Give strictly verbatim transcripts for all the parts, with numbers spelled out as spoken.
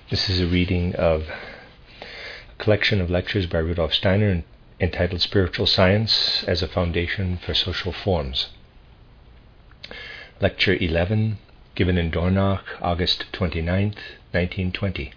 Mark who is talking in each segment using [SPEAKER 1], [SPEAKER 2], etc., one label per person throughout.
[SPEAKER 1] This is a reading of a collection of lectures by Rudolf Steiner entitled Spiritual Science as a Foundation for Social Forms. Lecture eleven, given in Dornach, August twenty-ninth, nineteen twenty.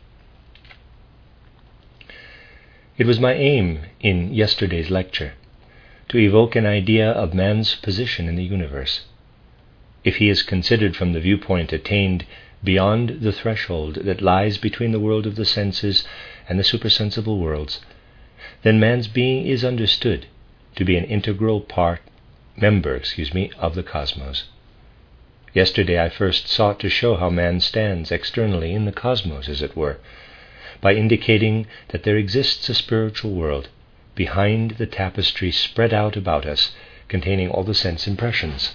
[SPEAKER 1] It was my aim in yesterday's lecture to evoke an idea of man's position in the universe. If he is considered from the viewpoint attained beyond the threshold that lies between the world of the senses and the supersensible worlds, then man's being is understood to be an integral part, member, excuse me, of the cosmos. Yesterday I first sought to show how man stands externally in the cosmos, as it were, by indicating that there exists a spiritual world behind the tapestry spread out about us, containing all the sense impressions.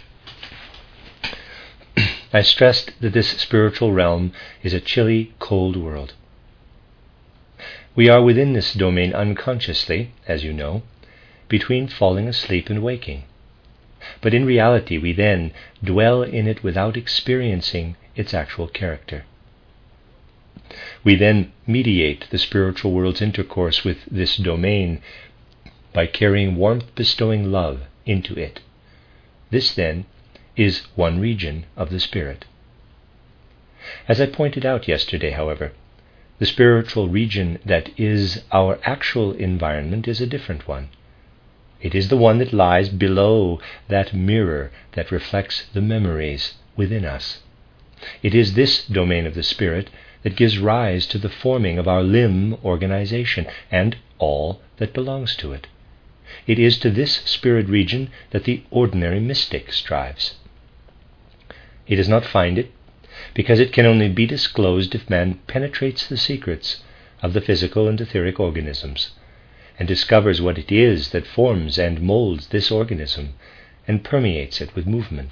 [SPEAKER 1] I stressed that this spiritual realm is a chilly, cold world. We are within this domain unconsciously, as you know, between falling asleep and waking. But in reality we then dwell in it without experiencing its actual character. We then mediate the spiritual world's intercourse with this domain by carrying warmth-bestowing love into it. This, then, is one region of the spirit. As I pointed out yesterday, however, the spiritual region that is our actual environment is a different one. It is the one that lies below that mirror that reflects the memories within us. It is this domain of the spirit that gives rise to the forming of our limb organization and all that belongs to it. It is to this spirit region that the ordinary mystic strives. He does not find it, because it can only be disclosed if man penetrates the secrets of the physical and etheric organisms, and discovers what it is that forms and molds this organism, and permeates it with movement.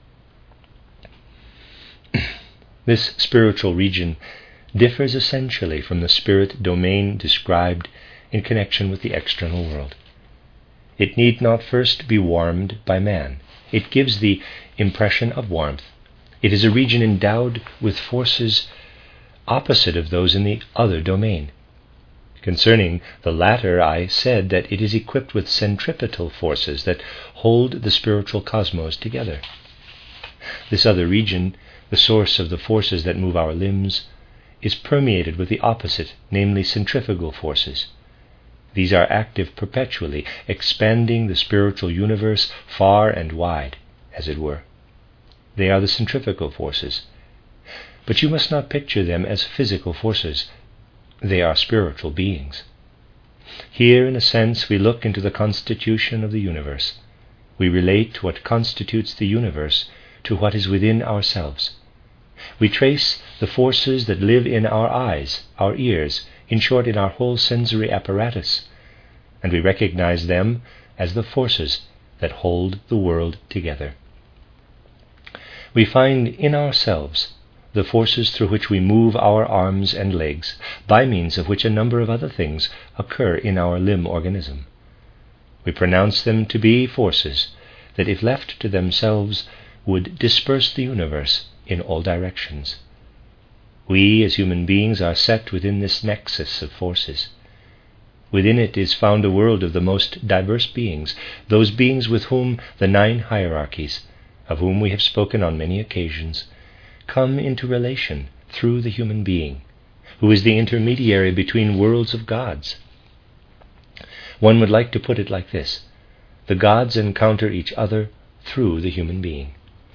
[SPEAKER 1] This spiritual region differs essentially from the spirit domain described in connection with the external world. It need not first be warmed by man. It gives the impression of warmth. It is a region endowed with forces opposite of those in the other domain. Concerning the latter, I said that it is equipped with centripetal forces that hold the spiritual cosmos together. This other region, the source of the forces that move our limbs, is permeated with the opposite, namely centrifugal forces. These are active perpetually, expanding the spiritual universe far and wide, as it were. They are the centrifugal forces. But you must not picture them as physical forces. They are spiritual beings. Here, in a sense, we look into the constitution of the universe. We relate what constitutes the universe to what is within ourselves. We trace the forces that live in our eyes, our ears, in short, in our whole sensory apparatus, and we recognize them as the forces that hold the world together. We find in ourselves the forces through which we move our arms and legs, by means of which a number of other things occur in our limb organism. We pronounce them to be forces that, if left to themselves, would disperse the universe in all directions. We, as human beings, are set within this nexus of forces. Within it is found a world of the most diverse beings, those beings with whom the nine hierarchies, of whom we have spoken on many occasions, come into relation through the human being, who is the intermediary between worlds of gods. One would like to put it like this: the gods encounter each other through the human being.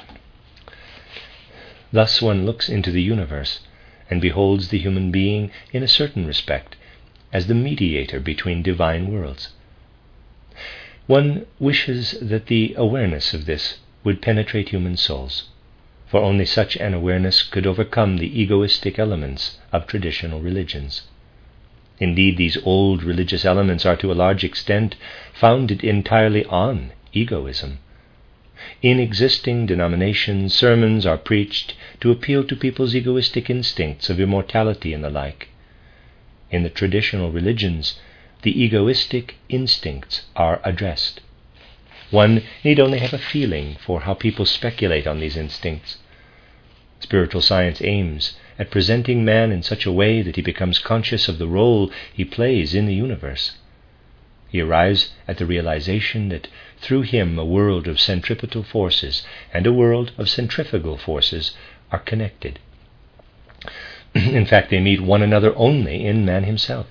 [SPEAKER 1] Thus one looks into the universe and beholds the human being in a certain respect as the mediator between divine worlds. One wishes that the awareness of this would penetrate human souls, for only such an awareness could overcome the egoistic elements of traditional religions. Indeed, these old religious elements are to a large extent founded entirely on egoism. In existing denominations, sermons are preached to appeal to people's egoistic instincts of immortality and the like. In the traditional religions, the egoistic instincts are addressed. One need only have a feeling for how people speculate on these instincts. Spiritual science aims at presenting man in such a way that he becomes conscious of the role he plays in the universe. He arrives at the realization that through him a world of centripetal forces and a world of centrifugal forces are connected. In fact, they meet one another only in man himself.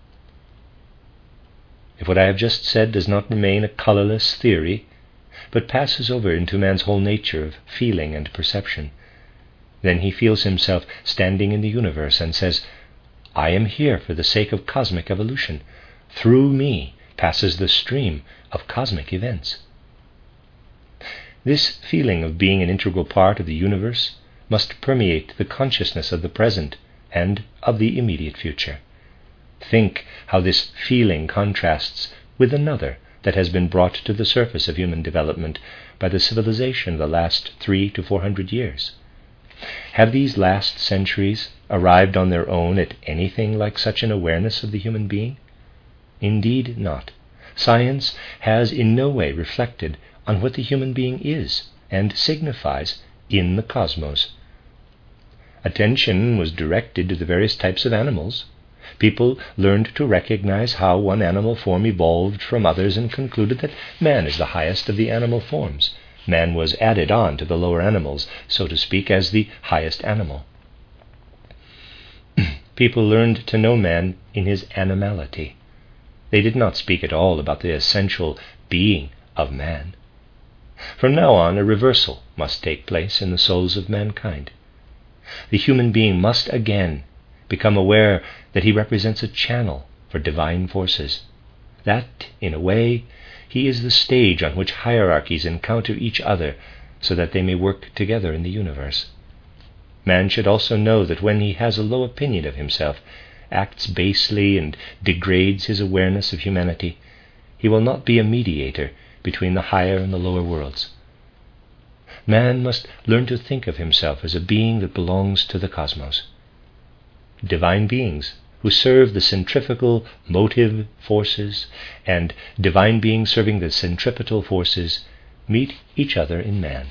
[SPEAKER 1] If what I have just said does not remain a colorless theory, but passes over into man's whole nature of feeling and perception, then he feels himself standing in the universe and says, I am here for the sake of cosmic evolution. Through me passes the stream of cosmic events. This feeling of being an integral part of the universe must permeate the consciousness of the present and of the immediate future. Think how this feeling contrasts with another that has been brought to the surface of human development by the civilization of the last three to four hundred years. Have these last centuries arrived on their own at anything like such an awareness of the human being? Indeed not. Science has in no way reflected on what the human being is and signifies in the cosmos. Attention was directed to the various types of animals. People learned to recognize how one animal form evolved from others and concluded that man is the highest of the animal forms. Man was added on to the lower animals, so to speak, as the highest animal. People learned to know man in his animality. They did not speak at all about the essential being of man. From now on, a reversal must take place in the souls of mankind. The human being must again become aware that he represents a channel for divine forces, that, in a way, he is the stage on which hierarchies encounter each other so that they may work together in the universe. Man should also know that when he has a low opinion of himself, acts basely, and degrades his awareness of humanity, he will not be a mediator between the higher and the lower worlds. Man must learn to think of himself as a being that belongs to the cosmos. Divine beings who serve the centrifugal motive forces and divine beings serving the centripetal forces meet each other in man.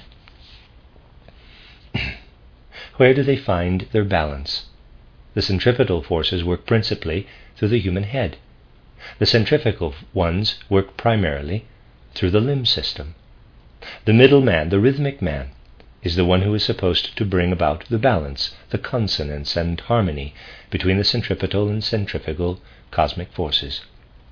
[SPEAKER 1] Where do they find their balance? The centripetal forces work principally through the human head. The centrifugal ones work primarily through the limb system. The middle man, the rhythmic man, is the one who is supposed to bring about the balance, the consonance and harmony between the centripetal and centrifugal cosmic forces.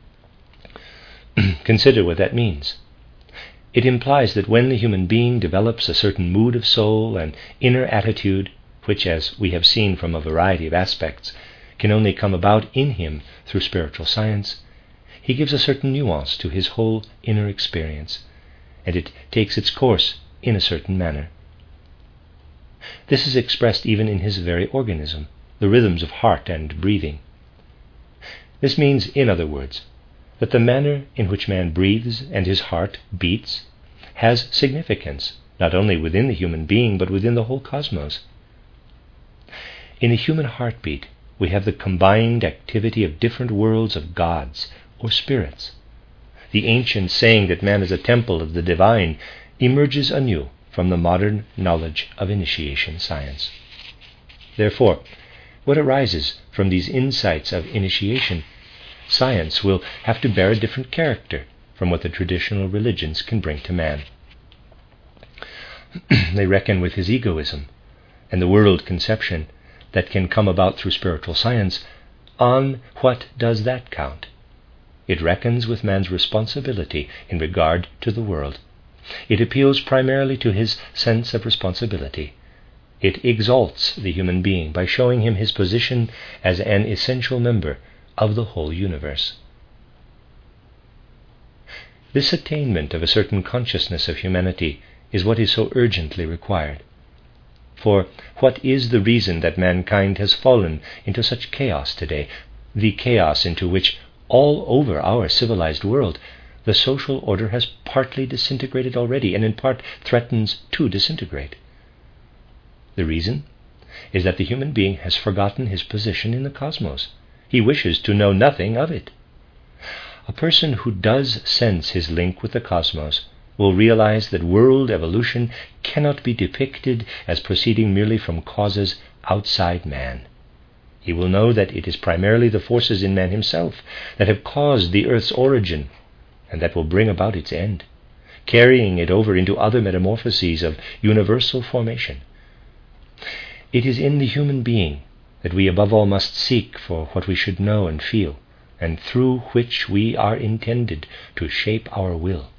[SPEAKER 1] Consider what that means. It implies that when the human being develops a certain mood of soul and inner attitude, which, as we have seen from a variety of aspects, can only come about in him through spiritual science, he gives a certain nuance to his whole inner experience, and it takes its course in a certain manner. This is expressed even in his very organism, the rhythms of heart and breathing. This means, in other words, that the manner in which man breathes and his heart beats has significance, not only within the human being, but within the whole cosmos. In the human heartbeat, we have the combined activity of different worlds of gods or spirits. The ancient saying that man is a temple of the divine emerges anew from the modern knowledge of initiation science. Therefore, what arises from these insights of initiation science will have to bear a different character from what the traditional religions can bring to man. They reckon with his egoism and the world conception that can come about through spiritual science. On what does that count? It reckons with man's responsibility in regard to the world. It appeals primarily to his sense of responsibility. It exalts the human being by showing him his position as an essential member of the whole universe. This attainment of a certain consciousness of humanity is what is so urgently required. For what is the reason that mankind has fallen into such chaos today, the chaos into which all over our civilized world the social order has partly disintegrated already and in part threatens to disintegrate? The reason is that the human being has forgotten his position in the cosmos. He wishes to know nothing of it. A person who does sense his link with the cosmos will realize that world evolution cannot be depicted as proceeding merely from causes outside man. He will know that it is primarily the forces in man himself that have caused the earth's origin and that will bring about its end, carrying it over into other metamorphoses of universal formation. It is in the human being that we above all must seek for what we should know and feel, and through which we are intended to shape our will.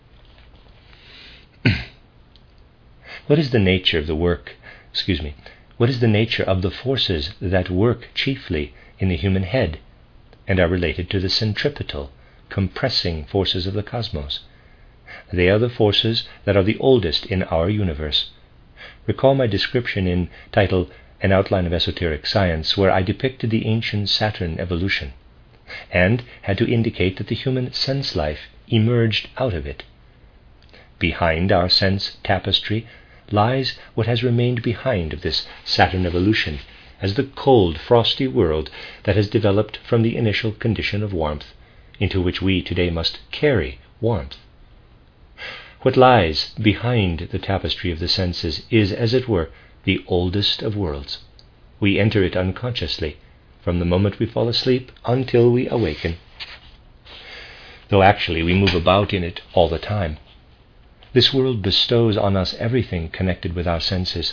[SPEAKER 1] What is the nature of the work, excuse me, what is the nature of the forces that work chiefly in the human head and are related to the centripetal, compressing forces of the cosmos? They are the forces that are the oldest in our universe. Recall my description in title An Outline of Esoteric Science, where I depicted the ancient Saturn evolution and had to indicate that the human sense life emerged out of it. Behind our sense tapestry lies what has remained behind of this Saturn evolution as the cold, frosty world that has developed from the initial condition of warmth, into which we today must carry warmth. What lies behind the tapestry of the senses is, as it were, the oldest of worlds. We enter it unconsciously, from the moment we fall asleep until we awaken, though actually we move about in it all the time. This world bestows on us everything connected with our senses.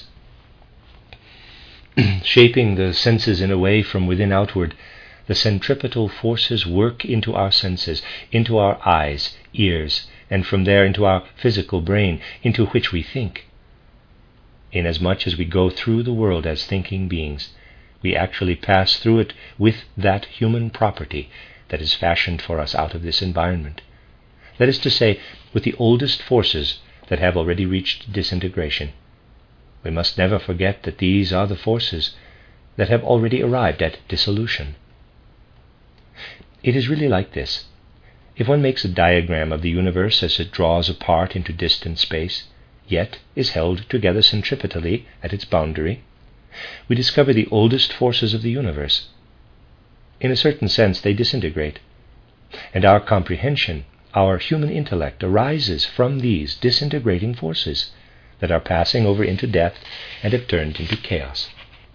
[SPEAKER 1] Shaping the senses in a way from within outward, the centripetal forces work into our senses, into our eyes, ears, and from there into our physical brain, into which we think. Inasmuch as we go through the world as thinking beings, we actually pass through it with that human property that is fashioned for us out of this environment. That is to say, with the oldest forces that have already reached disintegration. We must never forget that these are the forces that have already arrived at dissolution. It is really like this. If one makes a diagram of the universe as it draws apart into distant space, yet is held together centripetally at its boundary, we discover the oldest forces of the universe. In a certain sense, they disintegrate, and our comprehension, our human intellect, arises from these disintegrating forces that are passing over into death and have turned into chaos.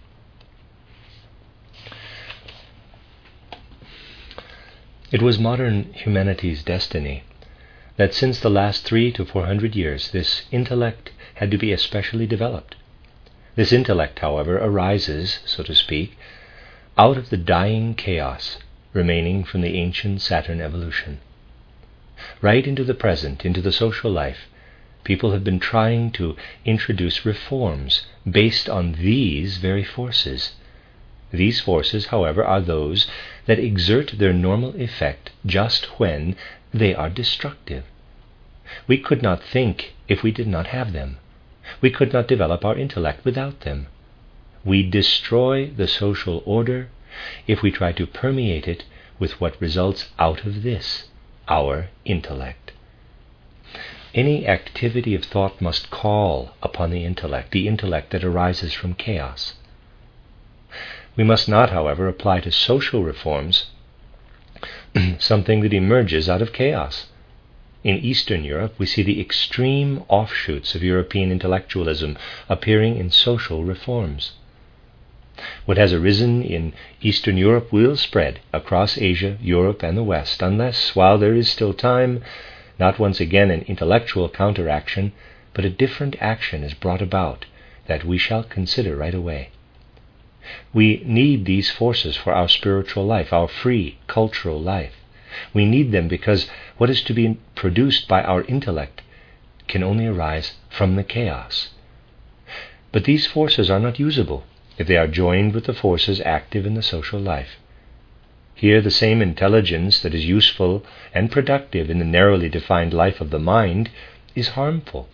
[SPEAKER 1] It was modern humanity's destiny that since the last three to four hundred years this intellect had to be especially developed. This intellect, however, arises, so to speak, out of the dying chaos remaining from the ancient Saturn evolution. Right into the present, into the social life, people have been trying to introduce reforms based on these very forces. These forces, however, are those that exert their normal effect just when they are destructive. We could not think if we did not have them. We could not develop our intellect without them. We destroy the social order if we try to permeate it with what results out of this, our intellect. Any activity of thought must call upon the intellect, the intellect that arises from chaos. We must not, however, apply to social reforms something that emerges out of chaos. In Eastern Europe, we see the extreme offshoots of European intellectualism appearing in social reforms. What has arisen in Eastern Europe will spread across Asia, Europe, and the West, unless, while there is still time, not once again an intellectual counteraction, but a different action is brought about that we shall consider right away. We need these forces for our spiritual life, our free cultural life. We need them because what is to be produced by our intellect can only arise from the chaos. But these forces are not usable if they are joined with the forces active in the social life. Here the same intelligence that is useful and productive in the narrowly defined life of the mind is harmful.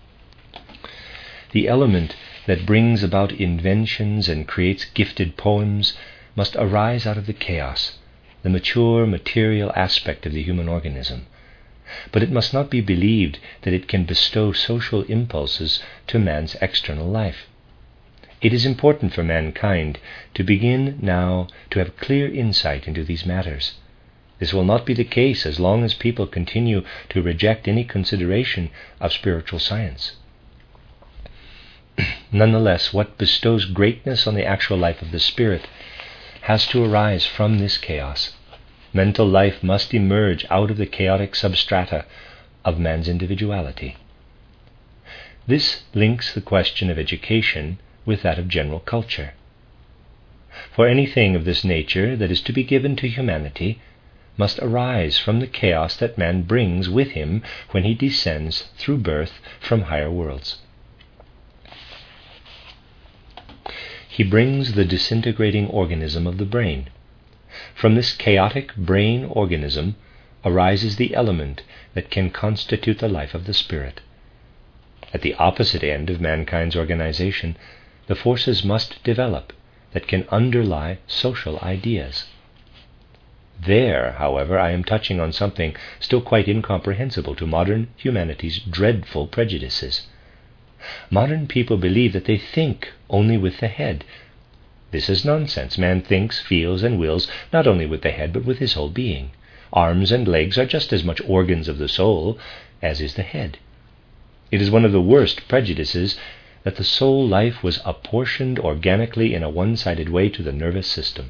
[SPEAKER 1] The element that brings about inventions and creates gifted poems must arise out of the chaos, the mature material aspect of the human organism. But it must not be believed that it can bestow social impulses to man's external life. It is important for mankind to begin now to have clear insight into these matters. This will not be the case as long as people continue to reject any consideration of spiritual science. Nonetheless, what bestows greatness on the actual life of the spirit has to arise from this chaos. Mental life must emerge out of the chaotic substrata of man's individuality. This links the question of education with that of general culture. For anything of this nature that is to be given to humanity must arise from the chaos that man brings with him when he descends through birth from higher worlds. He brings the disintegrating organism of the brain. From this chaotic brain organism arises the element that can constitute the life of the spirit. At the opposite end of mankind's organization, the forces must develop that can underlie social ideas. There, however, I am touching on something still quite incomprehensible to modern humanity's dreadful prejudices. Modern people believe that they think only with the head. This is nonsense. Man thinks, feels, and wills not only with the head, but with his whole being. Arms and legs are just as much organs of the soul as is the head. It is one of the worst prejudices that the soul life was apportioned organically in a one-sided way to the nervous system.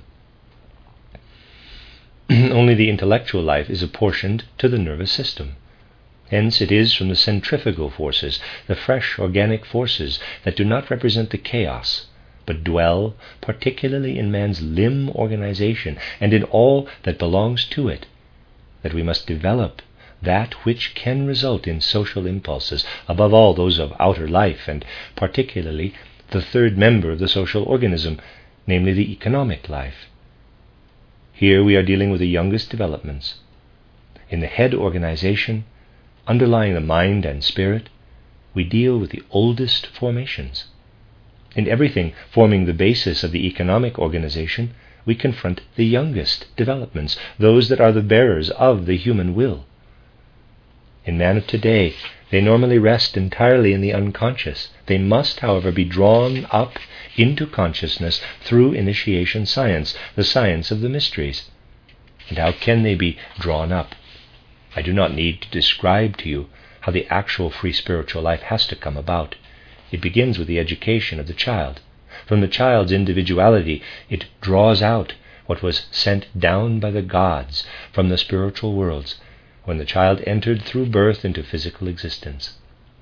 [SPEAKER 1] Only the intellectual life is apportioned to the nervous system. Hence it is from the centrifugal forces, the fresh organic forces that do not represent the chaos, but dwell particularly in man's limb organization and in all that belongs to it, that we must develop that which can result in social impulses, above all those of outer life, and particularly the third member of the social organism, namely the economic life. Here we are dealing with the youngest developments. In the head organization, underlying the mind and spirit, we deal with the oldest formations. In everything forming the basis of the economic organization, we confront the youngest developments, those that are the bearers of the human will. In man of today, they normally rest entirely in the unconscious. They must, however, be drawn up into consciousness through initiation science, the science of the mysteries. And how can they be drawn up? I do not need to describe to you how the actual free spiritual life has to come about. It begins with the education of the child. From the child's individuality, it draws out what was sent down by the gods from the spiritual worlds when the child entered through birth into physical existence.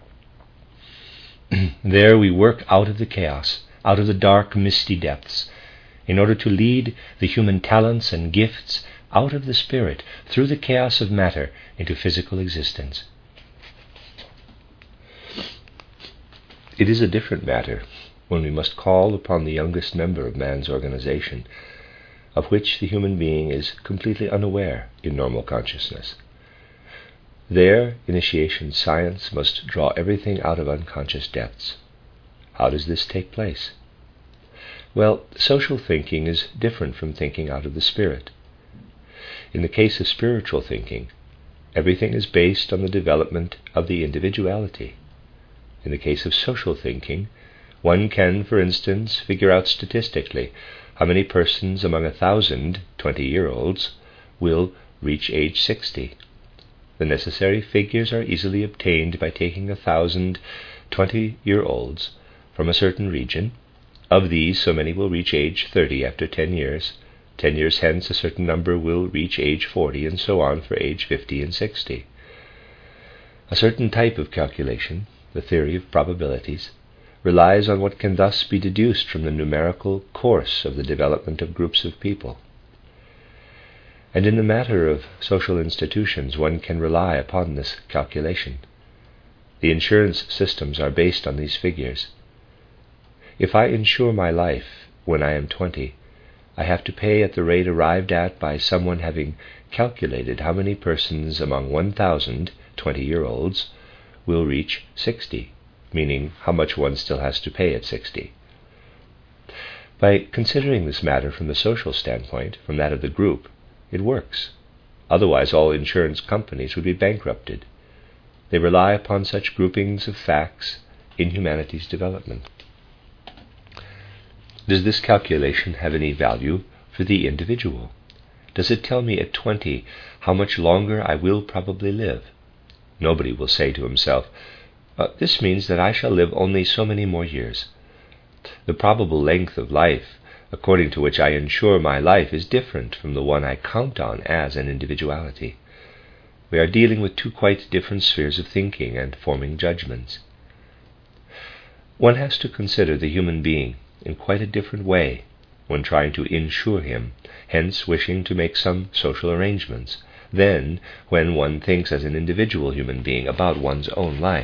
[SPEAKER 1] There we work out of the chaos, out of the dark, misty depths, in order to lead the human talents and gifts out of the spirit through the chaos of matter into physical existence. It is a different matter when we must call upon the youngest member of man's organization, of which the human being is completely unaware in normal consciousness. There, initiation science must draw everything out of unconscious depths. How does this take place? Well, social thinking is different from thinking out of the spirit. In the case of spiritual thinking, everything is based on the development of the individuality. In the case of social thinking, one can, for instance, figure out statistically how many persons among a thousand twenty-year-olds will reach age sixty. The necessary figures are easily obtained by taking a thousand twenty-year-olds from a certain region. Of these, so many will reach age thirty after ten years. Ten years hence, a certain number will reach age forty, and so on for age fifty and sixty. A certain type of calculation, the theory of probabilities, relies on what can thus be deduced from the numerical course of the development of groups of people. And in the matter of social institutions, one can rely upon this calculation. The insurance systems are based on these figures. If I insure my life when I am twenty, I have to pay at the rate arrived at by someone having calculated how many persons among one thousand twenty-year-olds will reach sixty, meaning how much one still has to pay at sixty. By considering this matter from the social standpoint, from that of the group, it works. Otherwise, all insurance companies would be bankrupted. They rely upon such groupings of facts in humanity's development. Does this calculation have any value for the individual? Does it tell me at twenty how much longer I will probably live? Nobody will say to himself, uh, this means that I shall live only so many more years. The probable length of life, according to which I ensure my life, is different from the one I count on as an individuality. We are dealing with two quite different spheres of thinking and forming judgments. One has to consider the human being in quite a different way when trying to insure him, hence wishing to make some social arrangements, than when one thinks as an individual human being about one's own life.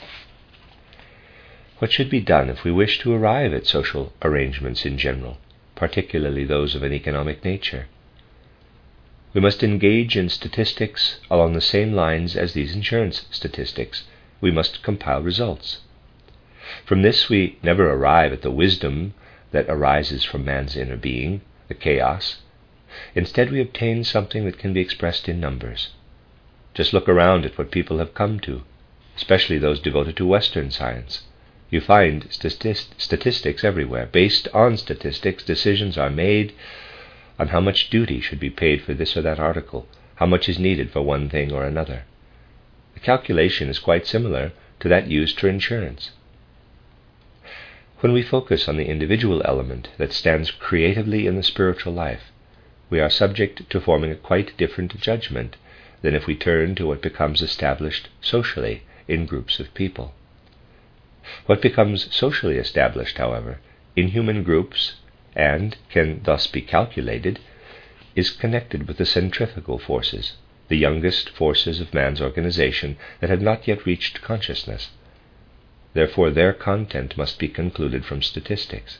[SPEAKER 1] What should be done if we wish to arrive at social arrangements in general, particularly those of an economic nature? We must engage in statistics along the same lines as these insurance statistics. We must compile results. From this we never arrive at the wisdom that arises from man's inner being, the chaos. Instead, we obtain something that can be expressed in numbers. Just look around at what people have come to, especially those devoted to Western science. You find statist- statistics everywhere. Based on statistics, decisions are made on how much duty should be paid for this or that article, how much is needed for one thing or another. The calculation is quite similar to that used for insurance. When we focus on the individual element that stands creatively in the spiritual life, we are subject to forming a quite different judgment than if we turn to what becomes established socially in groups of people. What becomes socially established, however, in human groups, and can thus be calculated, is connected with the centrifugal forces, the youngest forces of man's organization that have not yet reached consciousness. Therefore, their content must be concluded from statistics.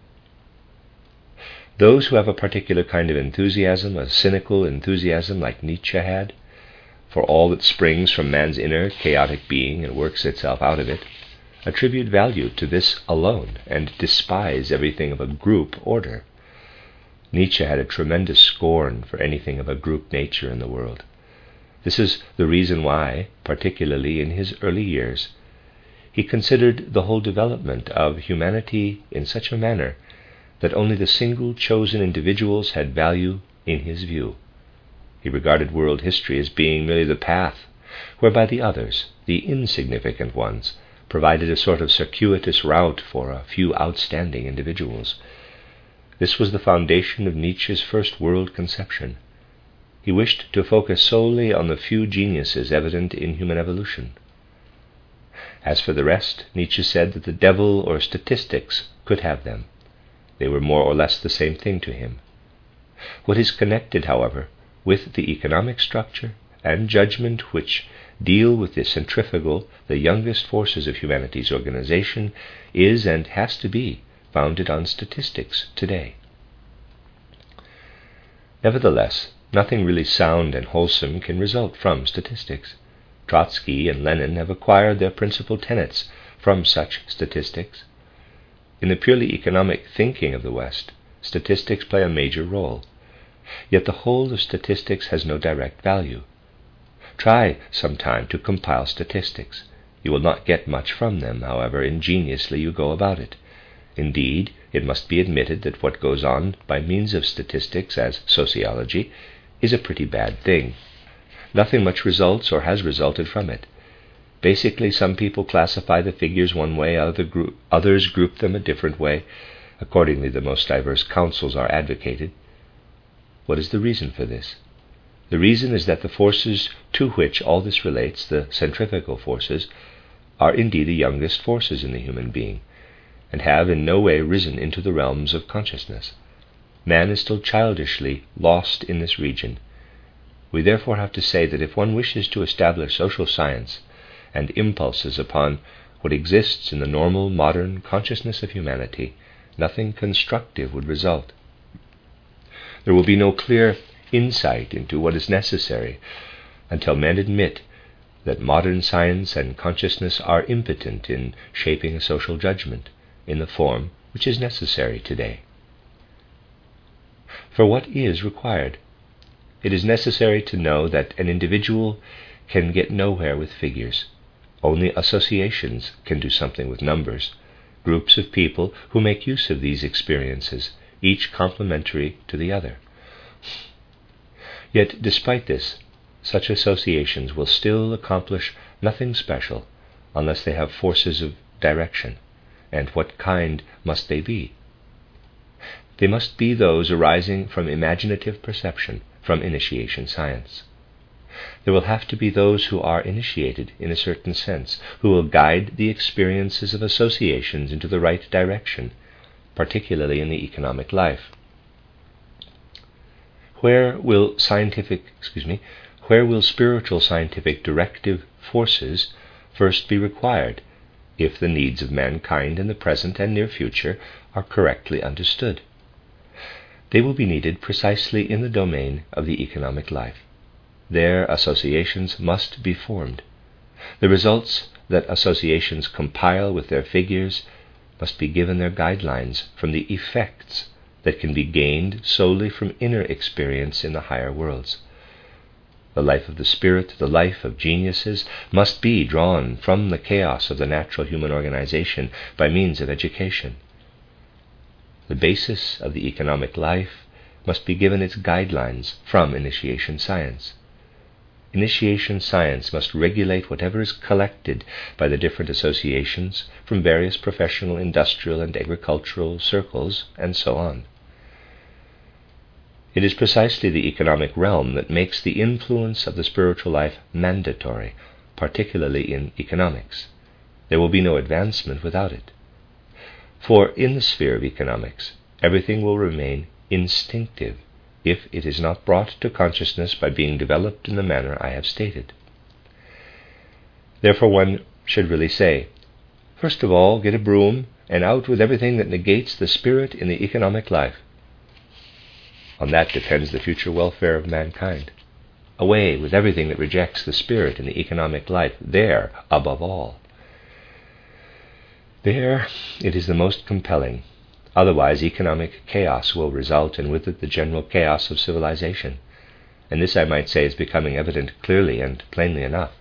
[SPEAKER 1] Those who have a particular kind of enthusiasm, a cynical enthusiasm like Nietzsche had, for all that springs from man's inner chaotic being and works itself out of it, attribute value to this alone and despise everything of a group order. Nietzsche had a tremendous scorn for anything of a group nature in the world. This is the reason why, particularly in his early years, he considered the whole development of humanity in such a manner that only the single chosen individuals had value in his view. He regarded world history as being merely the path whereby the others, the insignificant ones, provided a sort of circuitous route for a few outstanding individuals. This was the foundation of Nietzsche's first world conception. He wished to focus solely on the few geniuses evident in human evolution. As for the rest, Nietzsche said that the devil or statistics could have them. They were more or less the same thing to him. What is connected, however, with the economic structure and judgment which deal with the centrifugal, the youngest forces of humanity's organization, is and has to be founded on statistics today. Nevertheless, nothing really sound and wholesome can result from statistics. Trotsky and Lenin have acquired their principal tenets from such statistics. In the purely economic thinking of the West, statistics play a major role. Yet the whole of statistics has no direct value. Try sometime to compile statistics. You will not get much from them, however ingeniously you go about it. Indeed, it must be admitted that what goes on by means of statistics as sociology is a pretty bad thing. Nothing much results or has resulted from it. Basically, some people classify the figures one way, other group, others group them a different way. Accordingly, the most diverse counsels are advocated. What is the reason for this? The reason is that the forces to which all this relates, the centrifugal forces, are indeed the youngest forces in the human being, and have in no way risen into the realms of consciousness. Man is still childishly lost in this region. We therefore have to say that if one wishes to establish social science and impulses upon what exists in the normal modern consciousness of humanity, nothing constructive would result. There will be no clear insight into what is necessary until men admit that modern science and consciousness are impotent in shaping a social judgment in the form which is necessary today. For what is required? It is necessary to know that an individual can get nowhere with figures. Only associations can do something with numbers, groups of people who make use of these experiences, each complementary to the other. Yet, despite this, such associations will still accomplish nothing special unless they have forces of direction. And what kind must they be? They must be those arising from imaginative perception, from initiation science. There will have to be those who are initiated in a certain sense, who will guide the experiences of associations into the right direction, particularly in the economic life. Where will scientific, excuse me, where will spiritual scientific directive forces first be required, if the needs of mankind in the present and near future are correctly understood? They will be needed precisely in the domain of the economic life. There associations must be formed. The results that associations compile with their figures must be given their guidelines from the effects that can be gained solely from inner experience in the higher worlds. The life of the spirit, the life of geniuses, must be drawn from the chaos of the natural human organization by means of education. The basis of the economic life must be given its guidelines from initiation science. Initiation science must regulate whatever is collected by the different associations from various professional, industrial, and agricultural circles, and so on. It is precisely the economic realm that makes the influence of the spiritual life mandatory, particularly in economics. There will be no advancement without it. For in the sphere of economics, everything will remain instinctive if it is not brought to consciousness by being developed in the manner I have stated. Therefore one should really say, first of all, get a broom and out with everything that negates the spirit in the economic life. On that depends the future welfare of mankind. Away with everything that rejects the spirit in the economic life, there, above all. There it is the most compelling. Otherwise, economic chaos will result, and with it the general chaos of civilization. And this, I might say, is becoming evident clearly and plainly enough.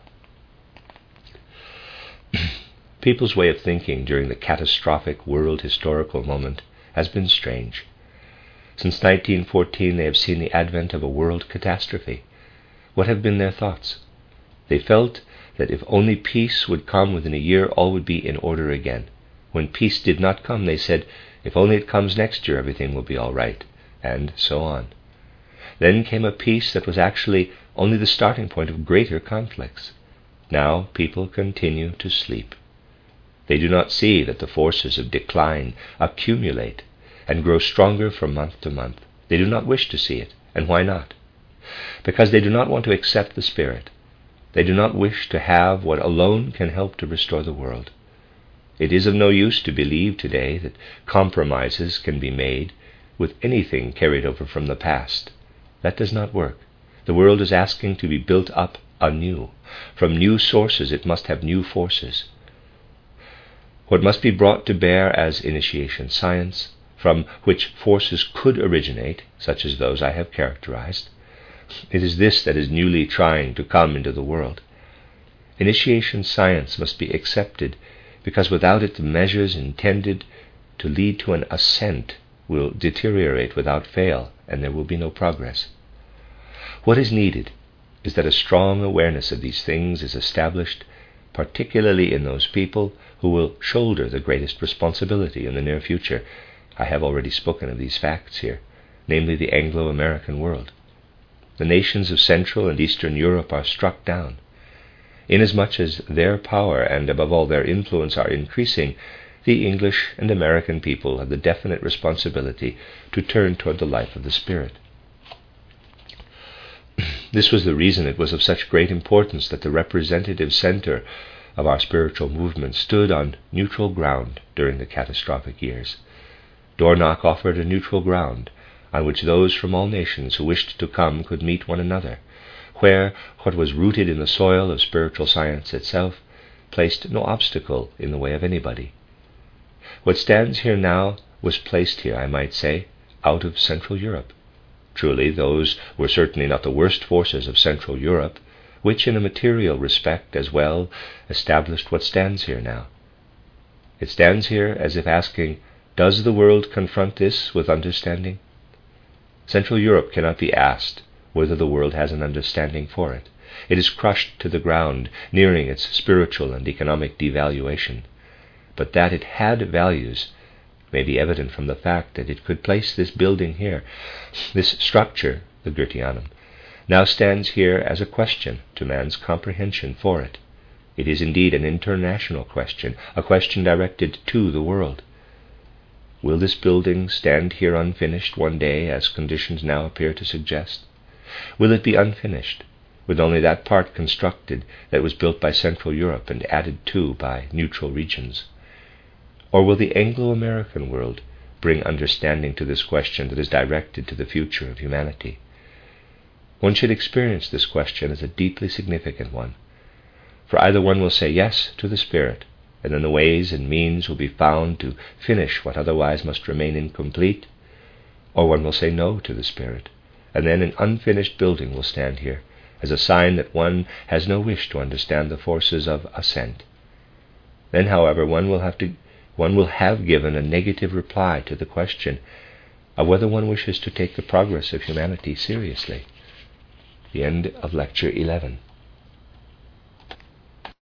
[SPEAKER 1] People's way of thinking during the catastrophic world historical moment has been strange. Since nineteen fourteen, they have seen the advent of a world catastrophe. What have been their thoughts? They felt that if only peace would come within a year, all would be in order again. When peace did not come, they said, if only it comes next year, everything will be all right, and so on. Then came a peace that was actually only the starting point of greater conflicts. Now people continue to sleep. They do not see that the forces of decline accumulate and grow stronger from month to month. They do not wish to see it. And why not? Because they do not want to accept the spirit. They do not wish to have what alone can help to restore the world. It is of no use to believe today that compromises can be made with anything carried over from the past. That does not work. The world is asking to be built up anew. From new sources it must have new forces. What must be brought to bear as initiation science, from which forces could originate, such as those I have characterized, it is this that is newly trying to come into the world. Initiation science must be accepted, because without it the measures intended to lead to an ascent will deteriorate without fail, and there will be no progress. What is needed is that a strong awareness of these things is established, particularly in those people who will shoulder the greatest responsibility in the near future. I have already spoken of these facts here, namely the Anglo-American world. The nations of Central and Eastern Europe are struck down. Inasmuch as their power and above all their influence are increasing, the English and American people have the definite responsibility to turn toward the life of the Spirit. This was the reason it was of such great importance that the representative center of our spiritual movement stood on neutral ground during the catastrophic years. Dornach offered a neutral ground on which those from all nations who wished to come could meet one another, where what was rooted in the soil of spiritual science itself placed no obstacle in the way of anybody. What stands here now was placed here, I might say, out of Central Europe. Truly, those were certainly not the worst forces of Central Europe, which in a material respect as well established what stands here now. It stands here as if asking, does the world confront this with understanding? Central Europe cannot be asked whether the world has an understanding for it. It is crushed to the ground, nearing its spiritual and economic devaluation. But that it had values may be evident from the fact that it could place this building here. This structure, the Goetheanum, now stands here as a question to man's comprehension for it. It is indeed an international question, a question directed to the world. Will this building stand here unfinished one day, as conditions now appear to suggest? Will it be unfinished, with only that part constructed that was built by Central Europe and added to by neutral regions? Or will the Anglo-American world bring understanding to this question that is directed to the future of humanity? One should experience this question as a deeply significant one, for either one will say yes to the Spirit, and then the ways and means will be found to finish what otherwise must remain incomplete, or one will say no to the Spirit, and then an unfinished building will stand here as a sign that one has no wish to understand the forces of ascent. Then, however, one will have to one will have given a negative reply to the question of whether one wishes to take the progress of humanity seriously. The end of Lecture eleven.